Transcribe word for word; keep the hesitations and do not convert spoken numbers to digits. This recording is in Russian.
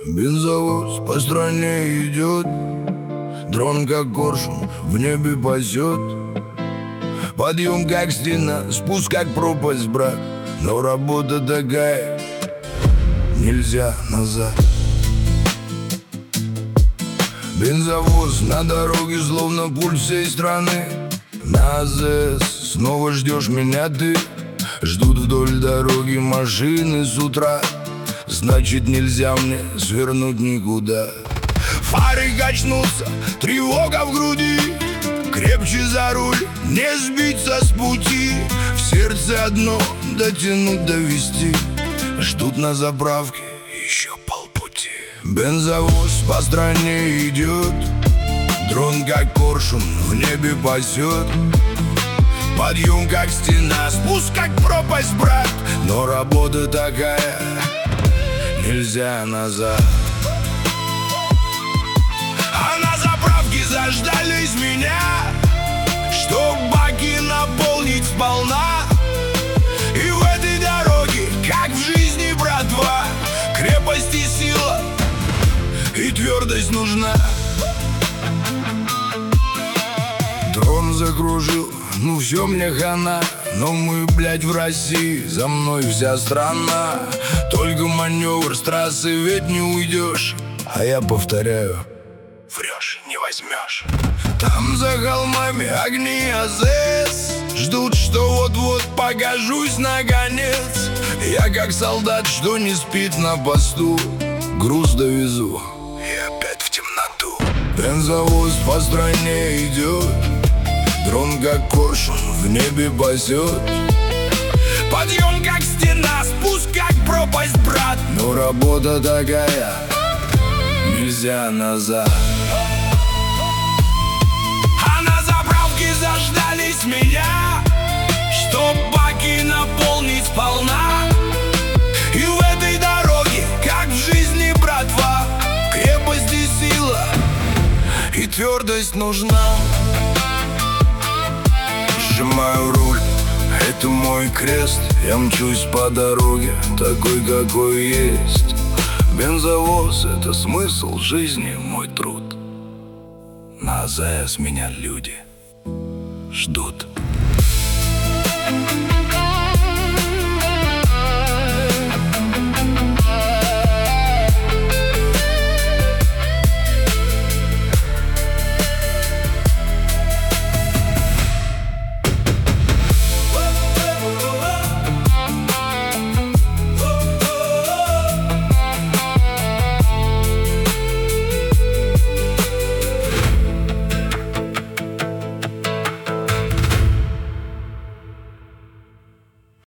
Бензовоз по стране идет, дрон как коршун в небе пасет. Подъем как стена, спуск как пропасть, брат. Но работа такая, нельзя назад. Бензовоз на дороге, словно пульс всей страны. На АЗС снова ждешь меня ты. Ждут вдоль дороги машины с утра. Значит, нельзя мне свернуть никуда. Фары качнулся, тревога в груди. Крепче за руль, не сбиться с пути. В сердце одно — дотянуть, довести. Ждут на заправке еще полпути. Бензовоз по стране идет, дрон как коршун в небе пасет. Подъем как стена, спуск как пропасть, брат. Но работа такая, нельзя назад. А на заправке заждались меня, чтоб баки наполнить сполна. И в этой дороге, как в жизни, братва, крепость и сила, и твердость нужна. Дрон закружил, ну все мне хана. Но мы, блядь, в России, за мной вся страна. Только маневр с трассы, ведь не уйдешь. А я повторяю: врешь, не возьмешь. Там за холмами огни АЗС ждут, что вот-вот покажусь наконец. Я как солдат, что не спит на посту, груз довезу и опять в темноту. Бензовоз по стране идет, дрон как коршун в небе пасет. Подъем как стена, спуск как пропасть, брат. Но работа такая, нельзя назад. А на заправке заждались меня, чтоб баки наполнить сполна. И в этой дороге, как в жизни, братва, крепость и сила, и твердость нужна. Сжимаю руль, это мой крест. Я мчусь по дороге, такой, какой есть. Бензовоз — это смысл жизни, мой труд. На АЗС меня люди ждут.